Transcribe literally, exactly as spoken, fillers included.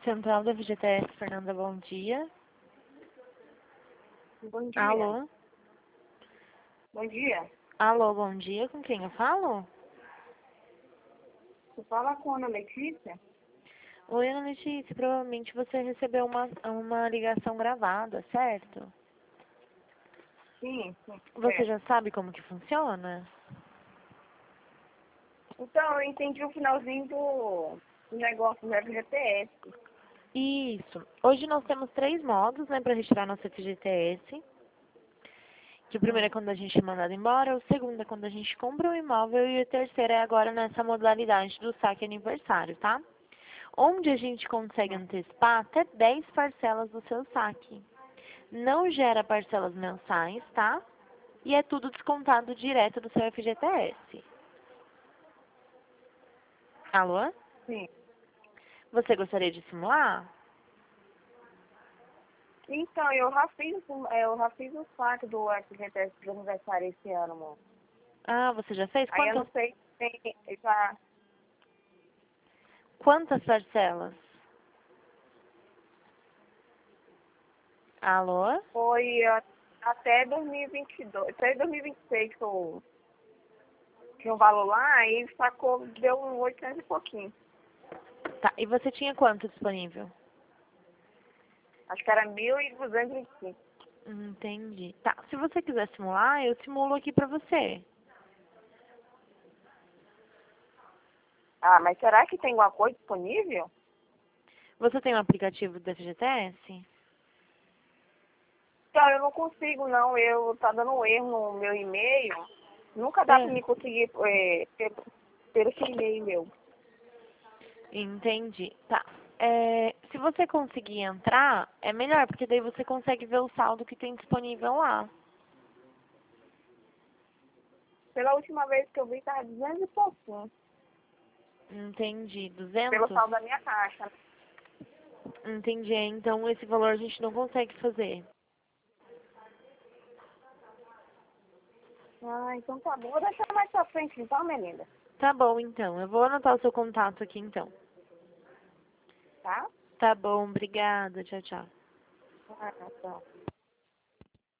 Central da F G T S, Fernanda, bom dia. Bom dia. Alô? Bom dia. Alô, bom dia, com quem eu falo? Você fala com a Ana Letícia? Oi, Ana Letícia, provavelmente você recebeu uma, uma ligação gravada, certo? Sim, sim. Você É. já sabe como que funciona? Então, eu entendi o finalzinho do, do negócio do F G T S. Isso. Hoje nós temos três modos, né, para retirar nosso F G T S. Que o primeiro é quando a gente é mandado embora, o segundo é quando a gente compra um imóvel e o terceiro é agora nessa modalidade do saque aniversário, tá? Onde a gente consegue antecipar até dez parcelas do seu saque. Não gera parcelas mensais, tá? E é tudo descontado direto do seu F G T S. Alô? Sim. Você gostaria de simular? Então, eu já fiz, o- é, eu já fiz o saque do F G T S de aniversário esse ano, amor. Ah, você já fez? Aí eu Quantas, não sei se tem, já quantas parcelas? Alô? foi a- até dois mil e vinte e dois, até dois mil e vinte e seis que eu tinha um valor lá e sacou, deu um oitocentos e pouquinho. Tá, e você tinha quanto disponível? Acho que era mil e duzentos e vinte e cinco. Hum, Entendi. Tá, se você quiser simular, eu simulo aqui pra você. Ah, mas será que tem alguma coisa disponível? Você tem um aplicativo do F G T S? Então, eu não consigo, não. Eu tá dando um erro no meu e-mail. Nunca dá pra É, me conseguir é, ter, ter esse e-mail meu. entendi. Tá. É, se você conseguir entrar, é melhor, porque daí você consegue ver o saldo que tem disponível lá. Pela última vez que eu vi, tava duzentos e pouquinho. Entendi. Pelo duzentos? saldo da minha caixa. Entendi. Então esse valor a gente não consegue fazer. Ah, então tá bom. Vou deixar mais pra frente, então, minha linda. Tá bom, então. Eu vou anotar o seu contato aqui, então. Tá? Tá bom, obrigada. Tchau, tchau. Ah, tá.